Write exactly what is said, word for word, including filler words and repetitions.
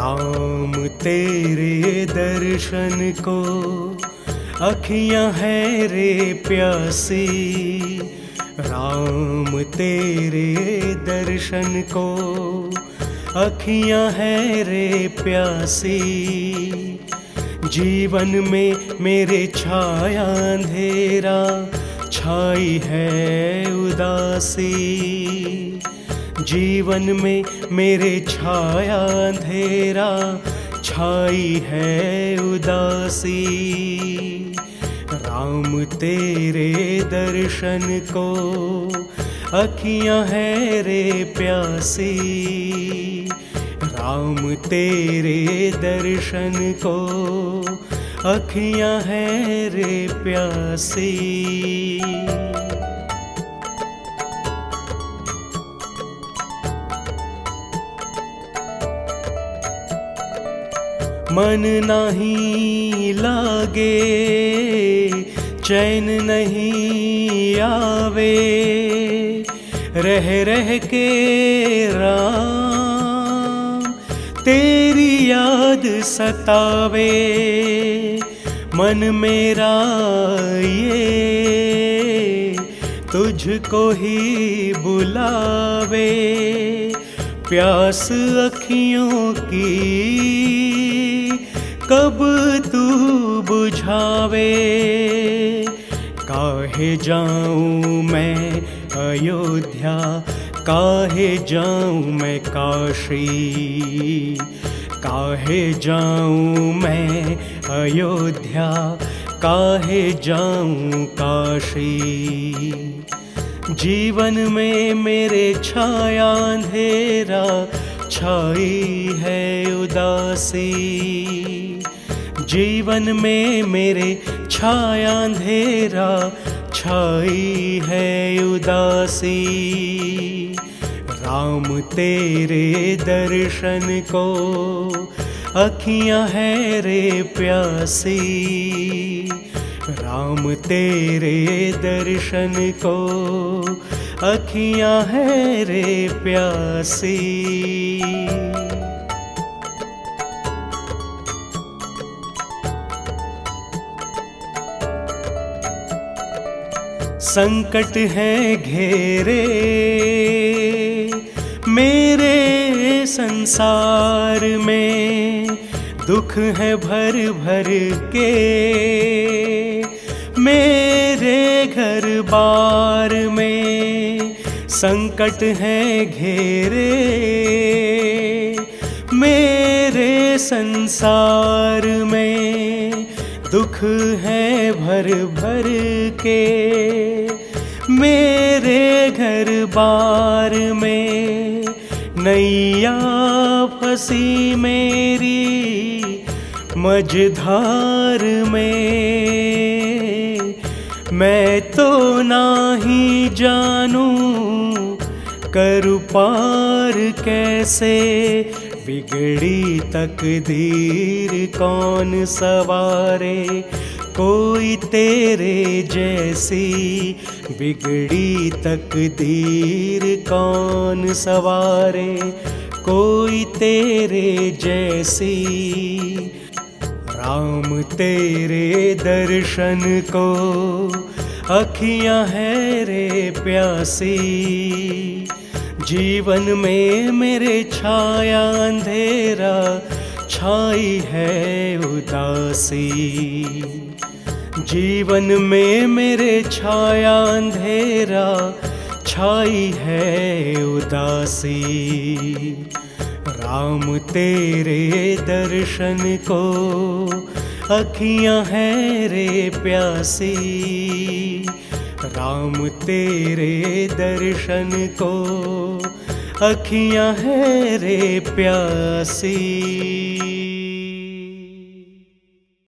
राम तेरे दर्शन को अखियाँ है रे प्यासी। राम तेरे दर्शन को अखियाँ है रे प्यासी। जीवन में मेरे छाया अंधेरा छाई है उदासी। जीवन में मेरे छाया अंधेरा छाई है उदासी। राम तेरे दर्शन को अखियाँ है रे प्यासी। राम तेरे दर्शन को अखियाँ है रे प्यासी। मन नहीं लागे चैन नहीं आवे, रह रह के राम तेरी याद सतावे। मन मेरा ये तुझको ही बुलावे, प्यास अखियों की कब तू बुझावे। काहे जाऊं मैं अयोध्या, काहे जाऊं मैं काशी। काहे जाऊं मैं अयोध्या, काहे जाऊं काशी। जीवन में मेरे छाया अंधेरा छाई है उदासी। जीवन में मेरे छाया अंधेरा छाई है उदासी। राम तेरे दर्शन को अखियाँ है रे प्यासी। राम तेरे दर्शन को अखियाँ है रे प्यासी। संकट है घेरे मेरे संसार में, दुख है भर भर के मेरे घर बार में। संकट है घेरे मेरे संसार में, दुख है भर भर के मेरे घर बार में। नैया फंसी मेरी मझधार में, मैं तो नाही जानूं करूं पार कैसे। बिगड़ी तकदीर कौन सवारे, कोई तेरे जैसी। बिगड़ी तकदीर कौन सवारे, कोई तेरे जैसी। राम तेरे दर्शन को अखियाँ है रे प्यासी। जीवन में मेरे छाया अंधेरा छाई है उदासी। जीवन में मेरे छाया अंधेरा छाई है उदासी। राम तेरे दर्शन को अखियाँ है रे प्यासी। राम तेरे दर्शन को अखियाँ है रे प्यासी।